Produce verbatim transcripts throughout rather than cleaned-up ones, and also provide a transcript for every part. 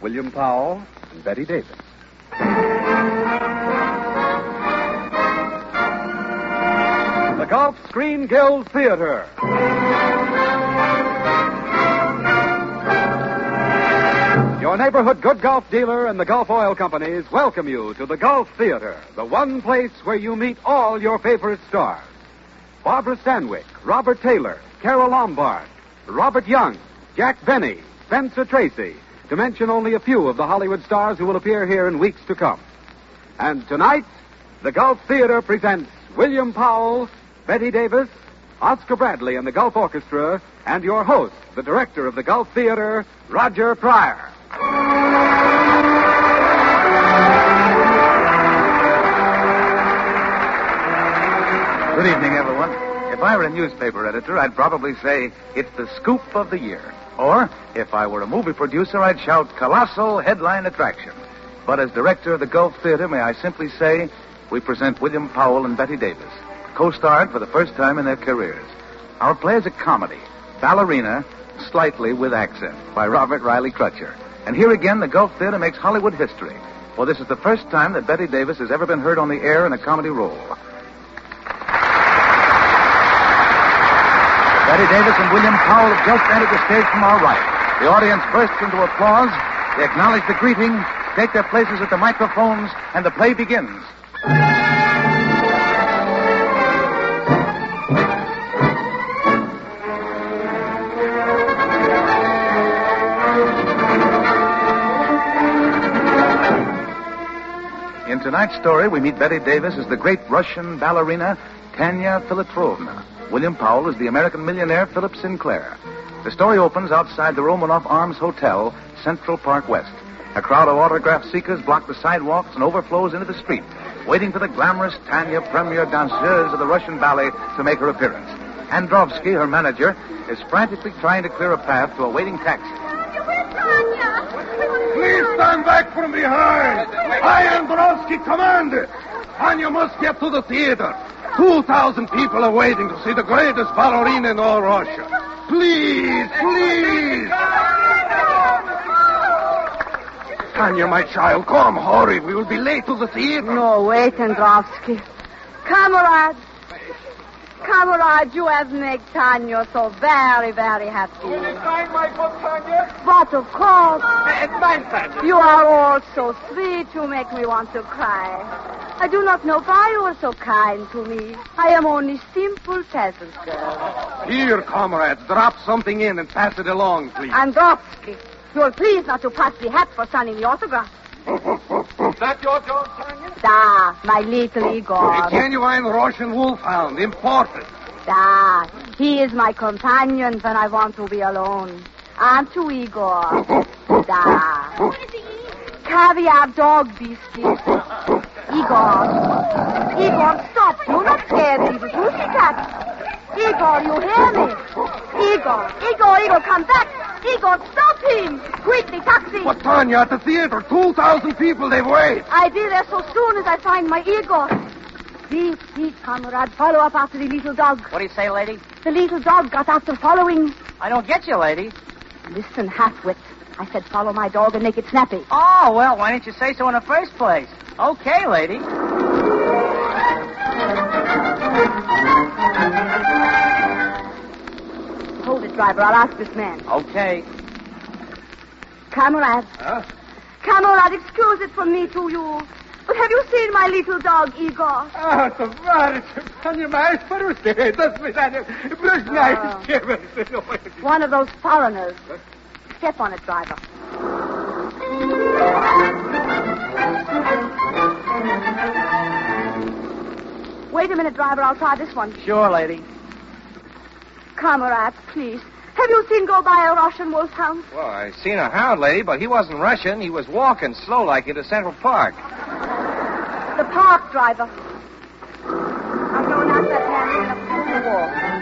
William Powell and Betty Davis. The Gulf Screen Guild Theater. Your neighborhood good Gulf dealer and the Gulf Oil Companies welcome you to the Gulf Theater, the one place where you meet all your favorite stars. Barbara Stanwyck, Robert Taylor, Carol Lombard, Robert Young, Jack Benny, Spencer Tracy, to mention only a few of the Hollywood stars who will appear here in weeks to come. And tonight, the Gulf Theater presents William Powell, Betty Davis, Oscar Bradley and the Gulf Orchestra, and your host, the director of the Gulf Theater, Roger Pryor. Good evening, everyone. If I were a newspaper editor, I'd probably say it's the scoop of the year. Or, if I were a movie producer, I'd shout colossal headline attraction. But as director of the Gulf Theater, may I simply say we present William Powell and Betty Davis, co-starred for the first time in their careers. Our play is a comedy, Ballerina, Slightly with Accent, by Robert Riley Crutcher. And here again, the Gulf Theater makes Hollywood history. For this is the first time that Betty Davis has ever been heard on the air in a comedy role. Betty Davis and William Powell have just entered the stage from our right. The audience bursts into applause. They acknowledge the greeting, take their places at the microphones, and the play begins. In tonight's story, we meet Betty Davis as the great Russian ballerina Tanya Filitrovna. William Powell is the American millionaire Philip Sinclair. The story opens outside the Romanoff Arms Hotel, Central Park West. A crowd of autograph seekers block the sidewalks and overflows into the street, waiting for the glamorous Tanya, premier danseuse of the Russian ballet, to make her appearance. Androvsky, her manager, is frantically trying to clear a path to a waiting taxi. Please stand back from behind. I, Androvsky, command it. Tanya must get to the theater. Two thousand people are waiting to see the greatest ballerina in all Russia. Please, please. Tanya, my child, come, hurry. We will be late to the theater. No, wait, Androvsky. Comrade. Comrade, you have made Tanya so very, very happy. Will you sign my book, Tanya? But of course. It's mine, Tanya. You are all so sweet, you make me want to cry. I do not know why you are so kind to me. I am only simple peasant girl. Here, comrades, drop something in and pass it along, please. Androvsky, you'll please not to pass the hat for signing the autograph. Is that your dog, Tanya? Da, my little Igor. A genuine Russian wolfhound, imported. Da, he is my companion when I want to be alone. Aren't you, Igor? Da. Caviar dog biscuits. Igor. Igor, stop. You're not scared, little pussycat. Igor, you hear me? Igor, Igor, Igor, come back. Igor, stop him. Quickly, taxi. But, Tanya, at the theater, two thousand people, they wait. I'll be there so soon as I find my Igor. Please, please, comrade, follow up after the little dog. What do you say, lady? The little dog got after following. I don't get you, lady. Listen, half-wit. I said follow my dog and make it snappy. Oh, well, why didn't you say so in the first place? Okay, lady. Hold it, driver. I'll ask this man. Okay. Comrade. Huh? Comrade, excuse it from me to you. But have you seen my little dog, Igor? Ah, товарищ, понимаешь, по-русски. До свидания. Брюшная. One of those foreigners. Step on it, driver. Wait a minute, driver. I'll try this one. Sure, lady. Comrade, please. Have you seen go by a Russian wolfhound? Well, I seen a hound, lady, but he wasn't Russian. He was walking slow like into Central Park. The park, driver. I'm going out that man up to the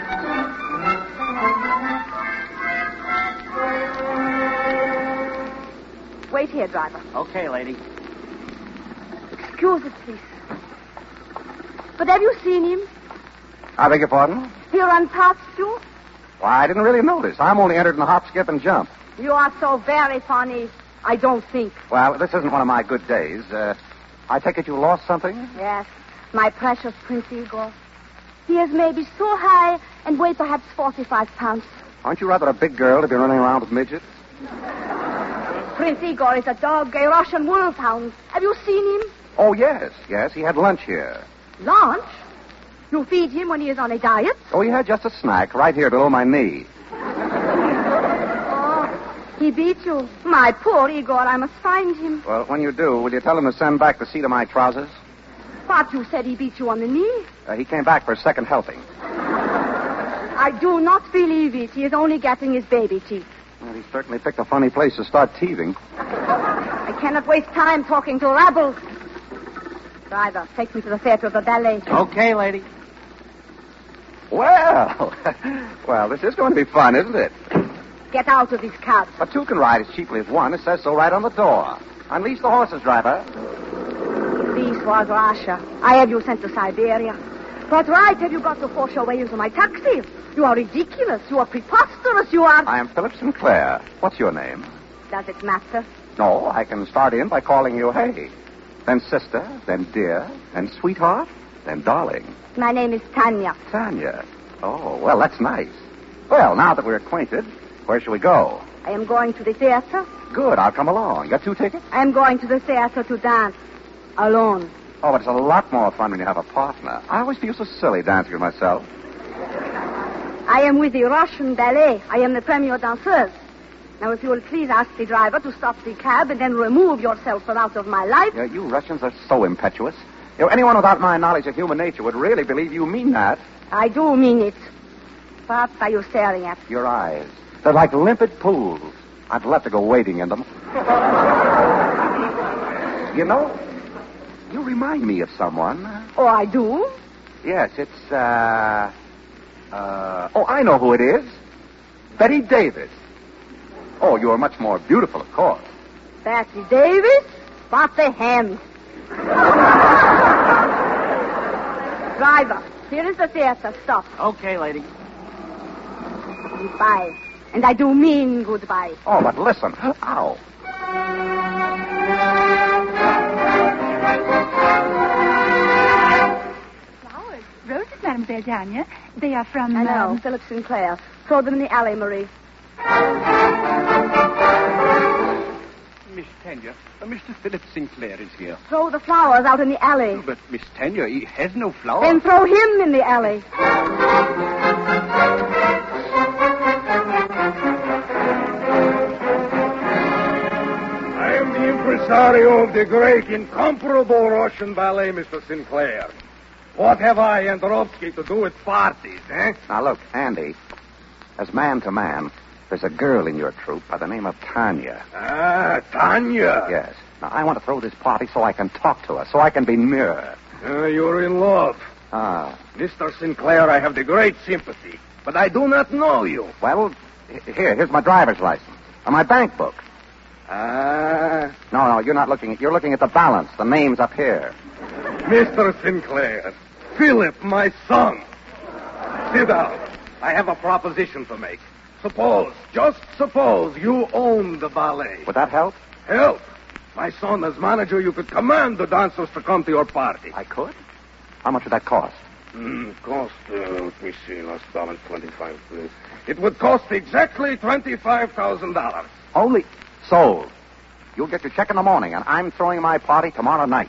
wall. Wait here, driver. Okay, lady. Excuse it, please. But have you seen him? I beg your pardon? He run past you? Why, I didn't really notice. I'm only entered in the hop, skip, and jump. You are so very funny. I don't think. Well, this isn't one of my good days. Uh, I take it you lost something? Yes, my precious Prince Igor. He is maybe so high and weigh perhaps forty-five pounds. Aren't you rather a big girl to be running around with midgets? Prince Igor is a dog, a Russian wolfhound. Have you seen him? Oh, yes, yes. He had lunch here. Lunch? You feed him when he is on a diet? Oh, he had just a snack right here below my knee. Oh, he beat you. My poor Igor, I must find him. Well, when you do, will you tell him to send back the seat of my trousers? But you said he beat you on the knee. Uh, he came back for a second helping. I do not believe it. He is only getting his baby teeth. Well, he certainly picked a funny place to start teething. I cannot waste time talking to rabble. Driver, take me to the theater of the ballet. Okay, lady. Well, well, this is going to be fun, isn't it? Get out of this cab. But two can ride as cheaply as one. It says so right on the door. Unleash the horses, driver. This was Russia. I have you sent to Siberia. What right have you got to force your way into my taxi? You are ridiculous. You are preposterous. You are... I am Philip Sinclair. What's your name? Does it matter? No, I can start in by calling you Hay. Then sister, then dear, then sweetheart, then darling. My name is Tanya. Tanya. Oh, well, that's nice. Well, now that we're acquainted, where shall we go? I am going to the theater. Good, I'll come along. Got two tickets? I am going to the theater to dance. Alone. Oh, but it's a lot more fun when you have a partner. I always feel so silly dancing with myself. I am with the Russian ballet. I am the premier danseuse. Now, if you will please ask the driver to stop the cab and then remove yourself from out of my life. Yeah, you Russians are so impetuous. You know, anyone without my knowledge of human nature would really believe you mean that. I do mean it. What are you staring at? Your eyes. They're like limpid pools. I'd love to go wading in them. You know, you remind me of someone. Oh, I do? Yes, it's, uh... Uh... Oh, I know who it is. Betty Davis. Oh, you are much more beautiful, of course. Betty Davis? What the hen? Driver, here is the theater. Stop. Okay, lady. Goodbye. And I do mean goodbye. Oh, but listen. Ow. Flowers. Roses, Mademoiselle Tanya. They are from... I know. Um... Philip Sinclair. Throw them in the alley, Marie. Miss Tanya, uh, Mister Philip Sinclair is here. Throw the flowers out in the alley. Oh, but Miss Tanya, he has no flowers. Then throw him in the alley. I am the impresario of the great, incomparable Russian ballet, Mister Sinclair. What have I and Dorovsky to do with parties, eh? Now, look, Andy, as man to man, there's a girl in your troupe by the name of Tanya. Ah, Tanya. Yes. Now, I want to throw this party so I can talk to her, so I can be near her. Uh, you're in love. Ah. Mister Sinclair, I have the great sympathy, but I do not know you. Well, h- here, here's my driver's license. And my bank book. Ah. No, no, you're not looking at... You're looking at the balance. The name's up here. Mister Sinclair, Philip, my son. Sit down. I have a proposition to make. Suppose, just suppose, you own the ballet. Would that help? Help. My son, as manager, you could command the dancers to come to your party. I could? How much would that cost? Mm, cost, uh, let me see, last balance, twenty-five. Uh, it would cost exactly twenty-five thousand dollars. Only... Sold. You'll get your check in the morning, and I'm throwing my party tomorrow night.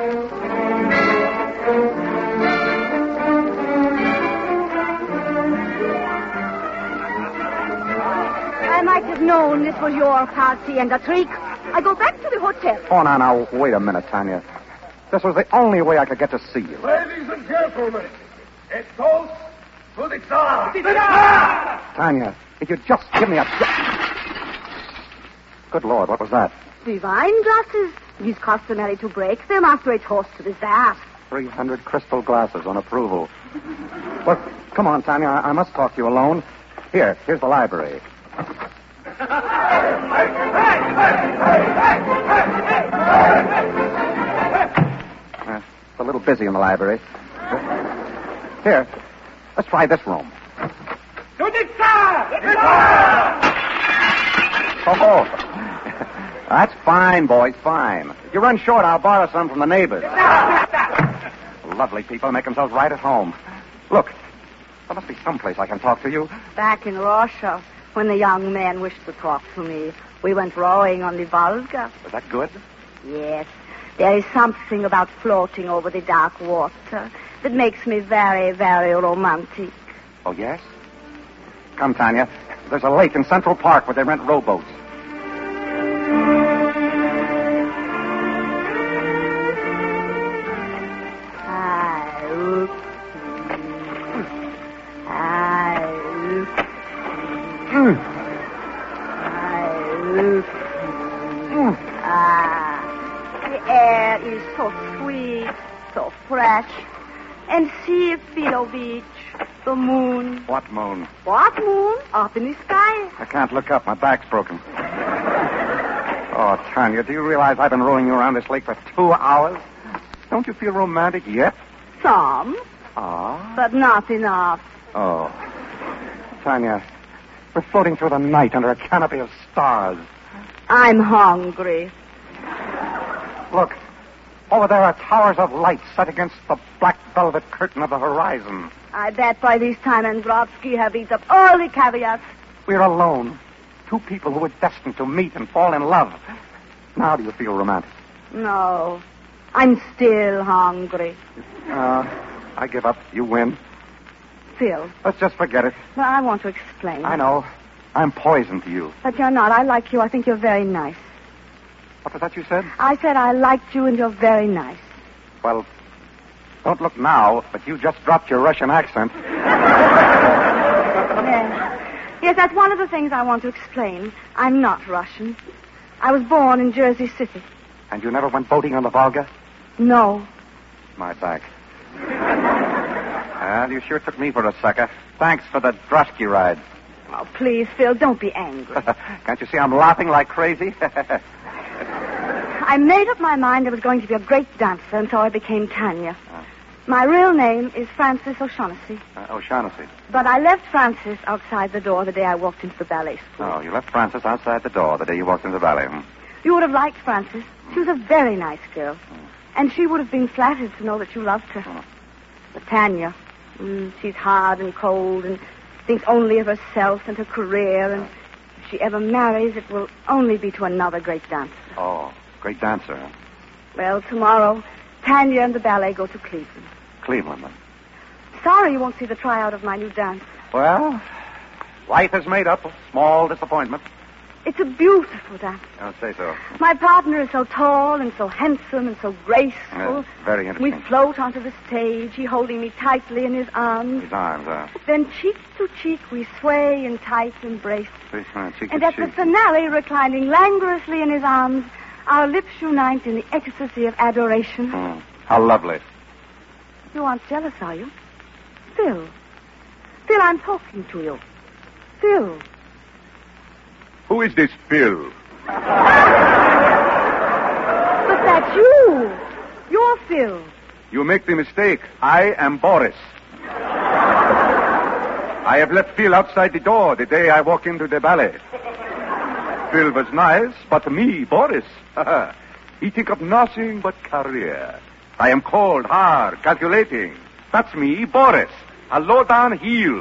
I might have known this was your party and a trick. I go back to the hotel. Oh, now, now, wait a minute, Tanya. This was the only way I could get to see you. Ladies and gentlemen, a toast to the Tsar. Tanya, if you'd just give me a... Good Lord, what was that? The wine glasses. It is customary to break them after a toast to the Tsar. Three hundred crystal glasses on approval. Well, come on, Tanya. I, I must talk to you alone. Here, here's the library. Uh, it's a little busy in the library. Here, let's try this room. Oh, That's fine, boys, fine. If you run short, I'll borrow some from the neighbors. Lovely people make themselves right at home. Look, there must be someplace I can talk to you. Back in Russia, when the young man wished to talk to me, we went rowing on the Volga. Was that good? Yes. There is something about floating over the dark water that makes me very, very romantic. Oh, yes? Come, Tanya. There's a lake in Central Park where they rent rowboats. So sweet, so fresh. And see at Philo Beach, the moon. What moon? What moon? Up in the sky. I can't look up. My back's broken. Oh, Tanya, do you realize I've been rowing you around this lake for two hours? Don't you feel romantic yet? Some. Ah. But not enough. Oh. Tanya, we're floating through the night under a canopy of stars. I'm hungry. Look. Over there are towers of light set against the black velvet curtain of the horizon. I bet by this time Androvsky have eaten up all the caveats. We're alone. Two people who were destined to meet and fall in love. Now do you feel romantic? No. I'm still hungry. Uh, I give up. You win. Phil. Let's just forget it. Well, I want to explain. I know. I'm poison to you. But you're not. I like you. I think you're very nice. What was that you said? I said I liked you and you're very nice. Well, don't look now, but you just dropped your Russian accent. Yes. Yes, that's one of the things I want to explain. I'm not Russian. I was born in Jersey City. And you never went boating on the Volga? No. My back. Well, you sure took me for a sucker. Thanks for the drosky ride. Oh, please, Phil, don't be angry. Can't you see I'm laughing like crazy? I made up my mind I was going to be a great dancer, and so I became Tanya. Uh, my real name is Frances O'Shaughnessy. Uh, O'Shaughnessy. But I left Frances outside the door the day I walked into the ballet school. Oh, you left Frances outside the door the day you walked into the ballet, hmm? You would have liked Frances. She was a very nice girl. Mm. And she would have been flattered to know that you loved her. Mm. But Tanya, mm, she's hard and cold and thinks only of herself and her career. And if she ever marries, it will only be to another great dancer. Oh. Great dancer, huh? Well, tomorrow, Tanya and the ballet go to Cleveland. Cleveland, then? Sorry you won't see the tryout of my new dance. Well, life is made up of small disappointments. It's a beautiful dance. I'll say so. My partner is so tall and so handsome and so graceful. Yeah, very interesting. We float onto the stage, he holding me tightly in his arms. His arms, uh. Then cheek to cheek we sway in tight embrace. Uh, cheek and to at cheek. the finale, reclining languorously in his arms, our lips unite in the ecstasy of adoration. Mm. How lovely. You aren't jealous, are you? Phil. Phil, I'm talking to you. Phil. Who is this Phil? But that's you. You're Phil. You make the mistake. I am Boris. I have left Phil outside the door the day I walked into the ballet. Phil was nice, but me, Boris, he think of nothing but career. I am cold, hard, calculating. That's me, Boris, a low-down heel.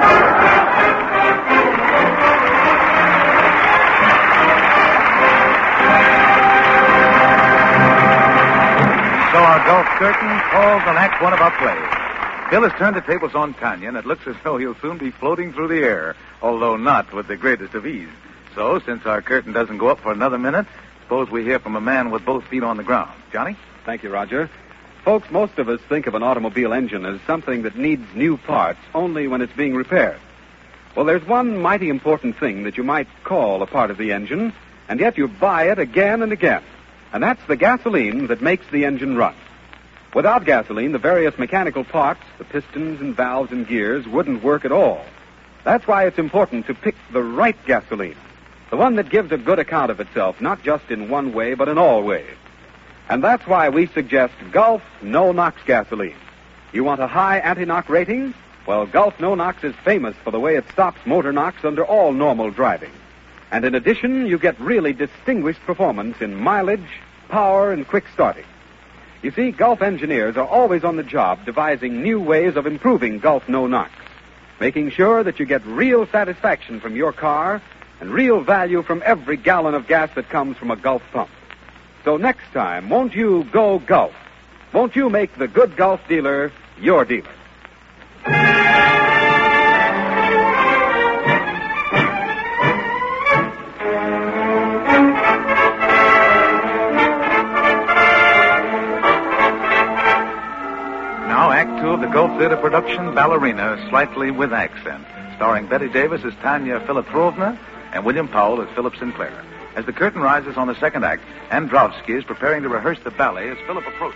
So our Gulf curtain calls on Act One of our play. Phil has turned the tables on Tanya, and it looks as though he'll soon be floating through the air, although not with the greatest of ease. So, since our curtain doesn't go up for another minute, suppose we hear from a man with both feet on the ground. Johnny? Thank you, Roger. Folks, most of us think of an automobile engine as something that needs new parts only when it's being repaired. Well, there's one mighty important thing that you might call a part of the engine, and yet you buy it again and again. And that's the gasoline that makes the engine run. Without gasoline, the various mechanical parts, the pistons and valves and gears, wouldn't work at all. That's why it's important to pick the right gasoline. The one that gives a good account of itself, not just in one way, but in all ways. And that's why we suggest Gulf No-Nox gasoline. You want a high anti-knock rating? Well, Gulf No-Nox is famous for the way it stops motor knocks under all normal driving. And in addition, you get really distinguished performance in mileage, power, and quick starting. You see, Gulf engineers are always on the job devising new ways of improving Gulf no-knock, making sure that you get real satisfaction from your car and real value from every gallon of gas that comes from a Gulf pump. So next time, won't you go Gulf? Won't you make the good Gulf dealer your dealer? Now, Act Two of the Gulf Theater production, Ballerina, Slightly with Accent, starring Betty Davis as Tanya Filiprovna and William Powell as Philip Sinclair. As the curtain rises on the second act, Androwski is preparing to rehearse the ballet as Philip approaches.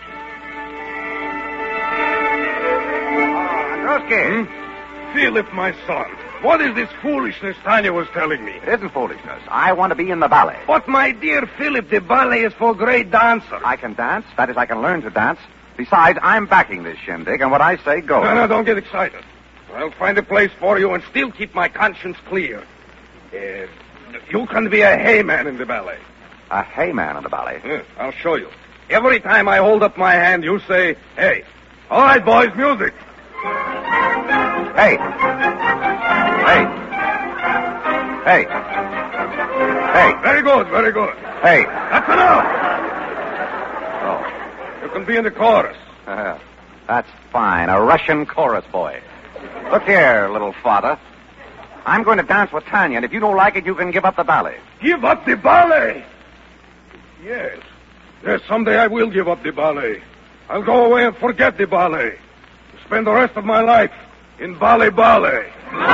Androwski! Hmm? Philip, my son, what is this foolishness Tanya was telling me? It isn't foolishness. I want to be in the ballet. But, my dear Philip, the ballet is for great dancers. I can dance. That is, I can learn to dance. Besides, I'm backing this shindig, and what I say goes. No, no, don't get excited. I'll find a place for you and still keep my conscience clear. Uh, you can be a hayman in the ballet. A hayman in the ballet? Yeah, I'll show you. Every time I hold up my hand, you say, hey. All right, boys, music. Hey. Hey. Hey. Hey. Very good, very good. Hey. That's enough. Oh. You can be in the chorus. Uh, that's fine. A Russian chorus boy. Look here, little father. I'm going to dance with Tanya, and if you don't like it, you can give up the ballet. Give up the ballet? Yes. Yes, someday I will give up the ballet. I'll go away and forget the ballet. Spend the rest of my life in ballet ballet.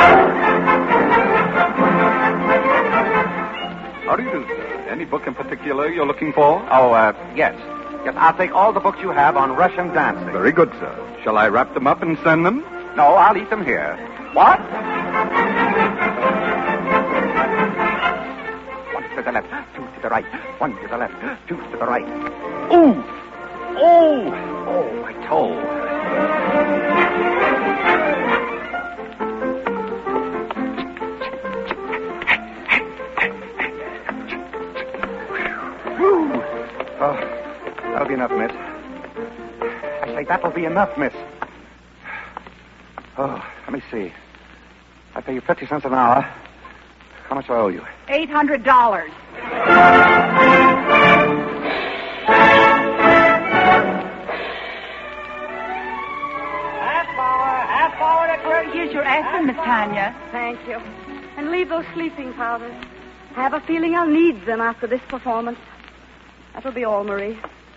How do you do, sir? Any book in particular you're looking for? Oh, uh, yes. Yes, I'll take all the books you have on Russian dancing. Very good, sir. Shall I wrap them up and send them? No, I'll eat them here. What? One to the left, two to the right. One to the left, two to the right. Ooh! Oh! Oh, my toe. Woo! Oh. That'll be enough, miss. I say, that'll be enough, miss. Oh, let me see. I pay you fifty cents an hour. How much do I owe you? Eight hundred dollars. Half hour, half hour to clear. Here's your accent, Miss Tanya. Thank you. And leave those sleeping powders. I have a feeling I'll need them after this performance. That'll be all, Marie.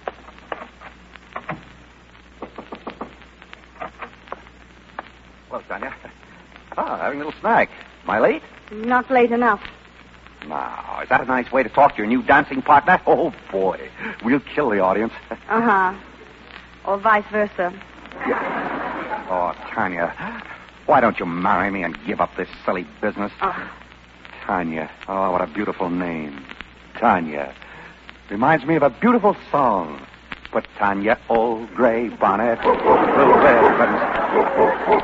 Hello, Tanya. Ah, having a little snack. Am I late? Not late enough. Now, is that a nice way to talk to your new dancing partner? Oh, boy. We'll kill the audience. Uh-huh. Or vice versa. Oh, Tanya, why don't you marry me and give up this silly business? Oh. Tanya. Oh, what a beautiful name. Tanya. Reminds me of a beautiful song. Put Tanya, old gray bonnet, little red buttons.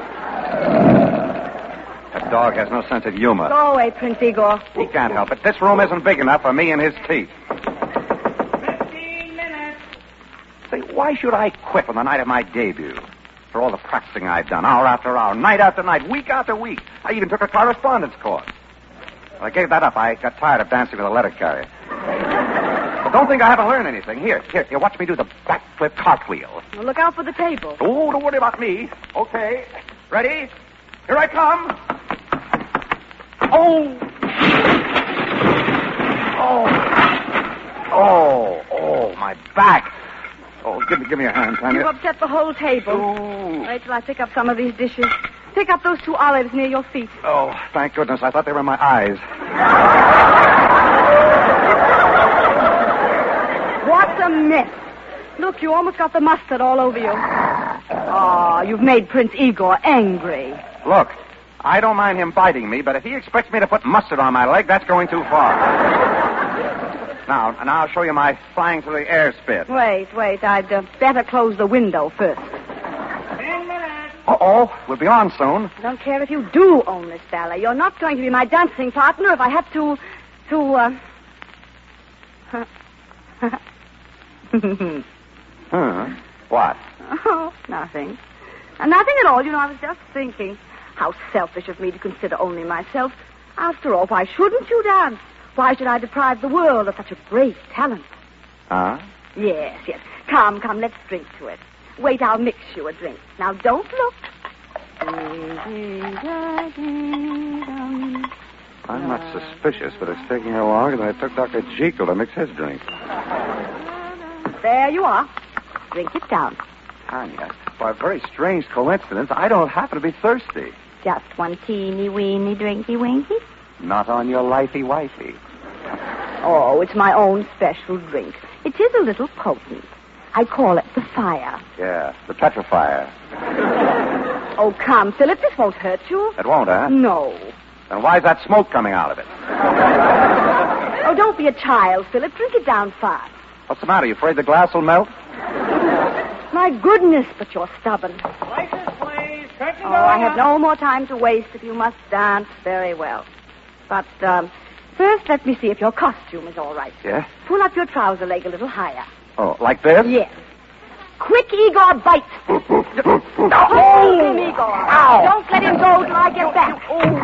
That dog has no sense of humor. Go away, Prince Igor. He can't help it. This room isn't big enough for me and his teeth. Fifteen minutes. Say, why should I quit on the night of my debut? For all the practicing I've done, hour after hour, night after night, week after week. I even took a correspondence course. Well, I gave that up. I got tired of dancing with a letter carrier. But don't think I haven't learned anything. Here, here, here, watch me do the backflip cartwheel. Well, look out for the table. Oh, don't worry about me. Okay. Ready? Here I come. Oh. Oh. Oh, oh, my back. Oh, give me, give me your hand, Tanya. You've upset the whole table. Ooh. Wait till I pick up some of these dishes. Pick up those two olives near your feet. Oh, thank goodness. I thought they were in my eyes. What a mess. Look, you almost got the mustard all over you. Oh, you've made Prince Igor angry. Look, I don't mind him biting me, but if he expects me to put mustard on my leg, that's going too far. Now, now I'll show you my flying through the air spit. Wait, wait. I'd uh, better close the window first. Ten minutes. Uh-oh, we'll be on soon. I don't care if you do own this ballet. You're not going to be my dancing partner if I have to to, uh... Huh? What? Oh, nothing. Uh, nothing at all. You know, I was just thinking how selfish of me to consider only myself. After all, why shouldn't you dance? Why should I deprive the world of such a great talent? Huh? Yes, yes. Come, come, let's drink to it. Wait, I'll mix you a drink. Now, don't look. I'm not suspicious, but it's taking her longer than I took Doctor Jekyll to mix his drink. There you are. Drink it down. Tanya, by a very strange coincidence, I don't happen to be thirsty. Just one teeny weeny drinky winky? Not on your lifey wifey. Oh, it's my own special drink. It is a little potent. I call it the fire. Yeah, the petrifier. Oh, come, Philip, this won't hurt you. It won't, huh? No. Then why's that smoke coming out of it? Oh, don't be a child, Philip. Drink it down fast. What's the matter? You afraid the glass will melt? My goodness, but you're stubborn. License, please. Curtain Oh, I have no more time to waste if you must dance very well. But, um, first, let me see if your costume is all right. Yeah? Pull up your trouser leg a little higher. Oh, like this? Yes. Quick, Igor, bite. Hold him, Igor. Ow. Don't let him go till I get back.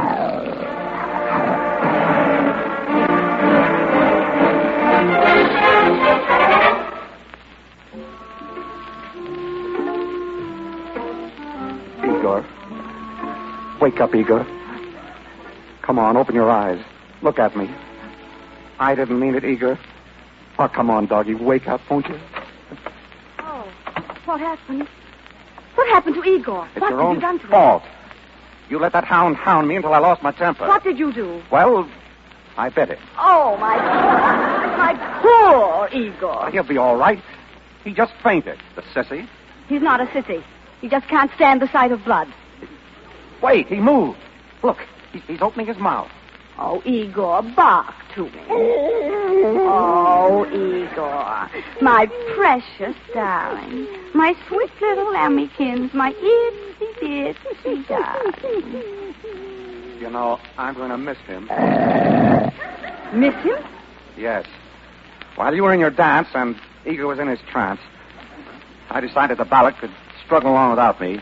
Igor. Wake up, Igor. Come on, open your eyes. Look at me. I didn't mean it, Igor. Oh, come on, doggy. Wake up, won't you? Oh, what happened? What happened to Igor? It's what your did own you done to him? fault. You let that hound hound me until I lost my temper. What did you do? Well, I bit it. Oh, my my poor Igor. He'll be all right. He just fainted, the sissy. He's not a sissy. He just can't stand the sight of blood. Wait, he moved. Look, he, he's opening his mouth. Oh, Igor, bark to me. Oh, Igor, my precious darling, my sweet little lambykins, my itsy bitsy darling. You know, I'm going to miss him. Miss him? Yes. While you were in your dance and Igor was in his trance, I decided the ballad could struggle along without me.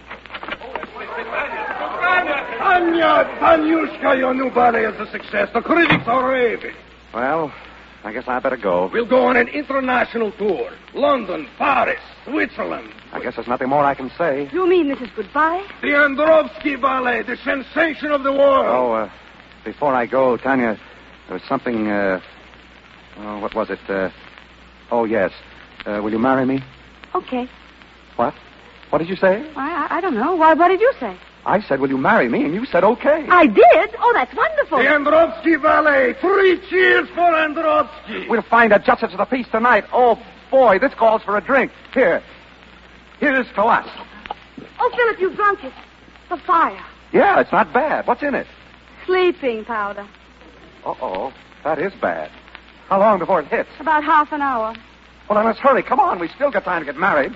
Tanya, Tanyushka, your new ballet is a success. The critics are raving. Well, I guess I better go. We'll go on an international tour. London, Paris, Switzerland. I guess there's nothing more I can say. You mean this is goodbye? The Androvsky Ballet, the sensation of the world. Oh, uh, before I go, Tanya, there was something, uh, oh, what was it? Uh, oh, yes. Uh, will you marry me? Okay. What? What did you say? I, I, I don't know. Why, what did you say? I said, will you marry me? And you said, okay. I did? Oh, that's wonderful. The Androvsky Ballet. Three cheers for Androvsky. We'll find a justice of the peace tonight. Oh, boy, this calls for a drink. Here. Here's to us. Oh, Philip, you drunk it. The fire. Yeah, it's not bad. What's in it? Sleeping powder. Uh-oh. That is bad. How long before it hits? About half an hour. Well, then let's hurry. Come on. We've still got time to get married.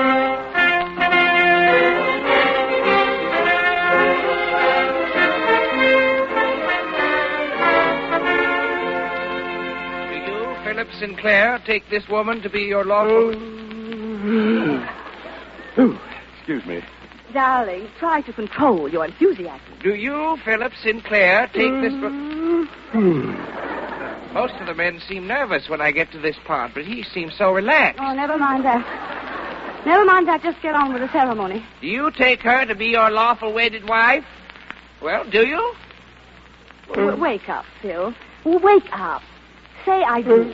Philip Sinclair, take this woman to be your lawful... Ooh, excuse me. Darling, try to control your enthusiasm. Do you, Philip Sinclair, take this... Most of the men seem nervous when I get to this part, but he seems so relaxed. Oh, never mind that. Never mind that. Just get on with the ceremony. Do you take her to be your lawful wedded wife? Well, do you? W- wake up, Phil. Wake up. Say I do.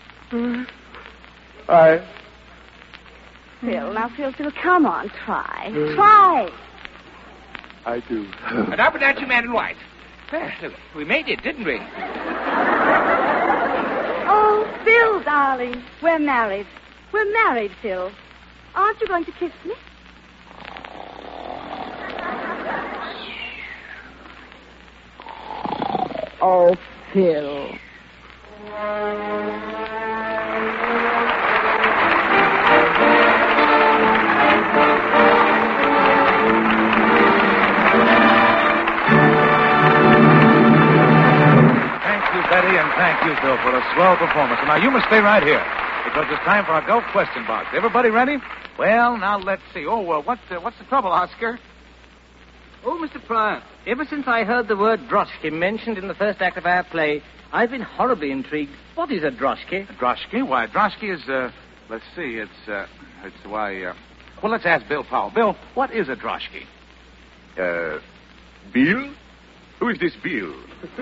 I... Phil, now, Phil, Phil, come on, try. Try. I do. And up and at you, man and wife. Well, look, we made it, didn't we? Oh, Phil, darling, we're married. We're married, Phil. Aren't you going to kiss me? Oh, Phil. Betty, and Bill, for a swell performance. And now you must stay right here, because it's time for our golf question box. Everybody ready? Well, now let's see. Oh, well, what, uh, what's the trouble, Oscar? Oh, Mister Pryor, ever since I heard the word droshky mentioned in the first act of our play, I've been horribly intrigued. What is a droshky? A droshky? Why, a droshky is, uh, let's see, it's, uh, it's, why, uh, well, let's ask Bill Powell. Bill, what is a droshky? Uh, Bill? Who is this Bill?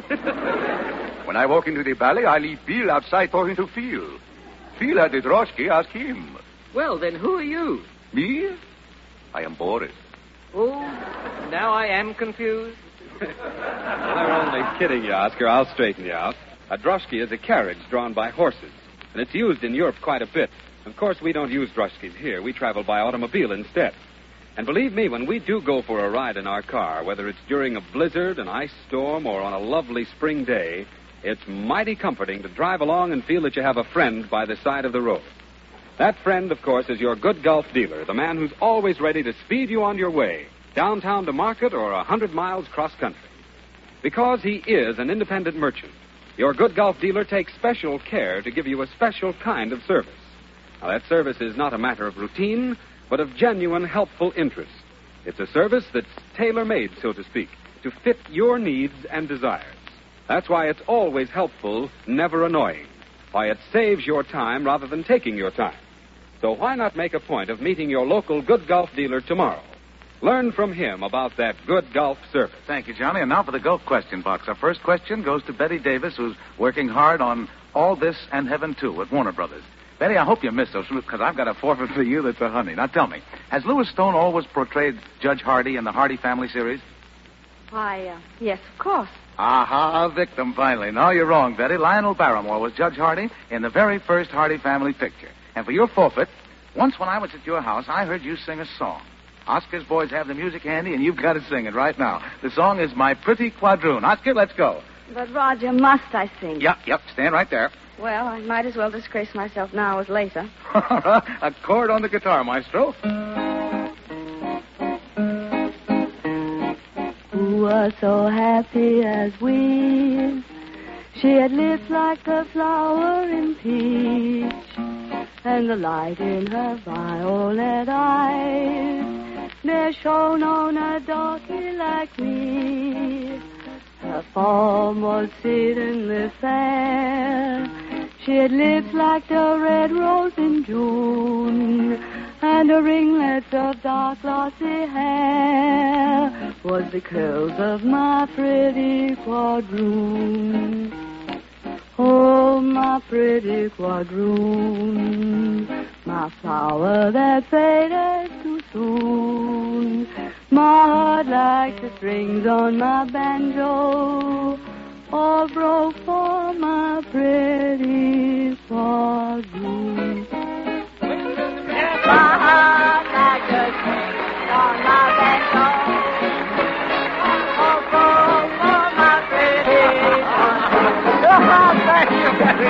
When I walk into the ballet, I leave Bill outside for him to feel. Feel at the droshky, ask him. Well, then who are you? Me? I am Boris. Oh, now I am confused. They're only kidding you, Oscar. I'll straighten you out. A droshky is a carriage drawn by horses, and it's used in Europe quite a bit. Of course, we don't use droshkys here. We travel by automobile instead. And believe me, when we do go for a ride in our car, whether it's during a blizzard, an ice storm, or on a lovely spring day, it's mighty comforting to drive along and feel that you have a friend by the side of the road. That friend, of course, is your good golf dealer, the man who's always ready to speed you on your way, downtown to market or a hundred miles cross-country. Because he is an independent merchant, your good golf dealer takes special care to give you a special kind of service. Now, that service is not a matter of routine, but of genuine, helpful interest. It's a service that's tailor-made, so to speak, to fit your needs and desires. That's why it's always helpful, never annoying. Why it saves your time rather than taking your time. So why not make a point of meeting your local good golf dealer tomorrow? Learn from him about that good golf service. Thank you, Johnny. And now for the golf question box. Our first question goes to Betty Davis, who's working hard on All This and Heaven Too at Warner Brothers. Betty, I hope you missed those, because I've got a forfeit for you that's a honey. Now tell me, has Louis Stone always portrayed Judge Hardy in the Hardy Family series? Why, uh, yes, of course. Aha, a victim, finally. No, you're wrong, Betty. Lionel Barrymore was Judge Hardy in the very first Hardy Family picture. And for your forfeit, once when I was at your house, I heard you sing a song. Oscar's boys have the music handy, and you've got to sing it right now. The song is My Pretty Quadroon. Oscar, let's go. But, Roger, must I sing? Yep, yep, stand right there. Well, I might as well disgrace myself now as later. A chord on the guitar, maestro. Who was so happy as we? She had lips like a flower in peach, and the light in her violet eyes there shone on a darky like me. Her form was exceedingly fair. She had lips like the red rose in June, and her ringlets of dark glossy hair was the curls of my pretty quadroon. Oh, my pretty quadroon, my flower that faded too soon. My heart like the strings on my banjo, all broke for my pretty quadroon. My heart like the strings on my banjo, all broke for my pretty quadroon. Thank you, Betty.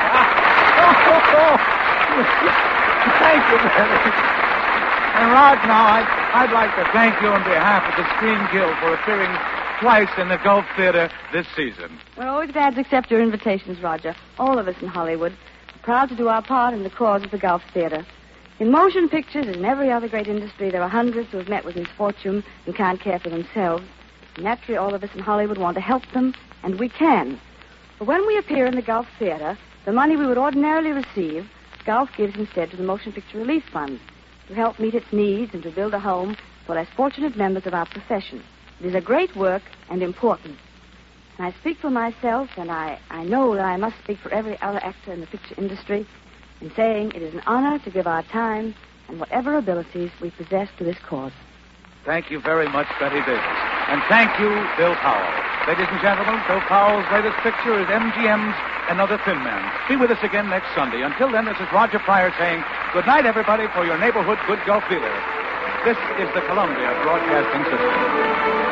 Thank you, Betty. And Rod, now, I'd, I'd like to thank you on behalf of the Screen Guild for appearing twice in the Gulf Theater this season. We're always glad to accept your invitations, Roger. All of us in Hollywood are proud to do our part in the cause of the Gulf Theater. In motion pictures, as in every other great industry, there are hundreds who have met with misfortune and can't care for themselves. Naturally, all of us in Hollywood want to help them, and we can. But when we appear in the Gulf Theater, the money we would ordinarily receive, Gulf gives instead to the Motion Picture Relief Fund to help meet its needs and to build a home for less fortunate members of our profession. It is a great work and important. And I speak for myself, and I, I know that I must speak for every other actor in the picture industry in saying it is an honor to give our time and whatever abilities we possess to this cause. Thank you very much, Betty Davis. And thank you, Bill Powell. Ladies and gentlemen, Bill Powell's latest picture is M G M's Another Thin Man. Be with us again next Sunday. Until then, this is Roger Pryor saying good night, everybody, for your neighborhood good golf dealer. This is the Columbia Broadcasting System.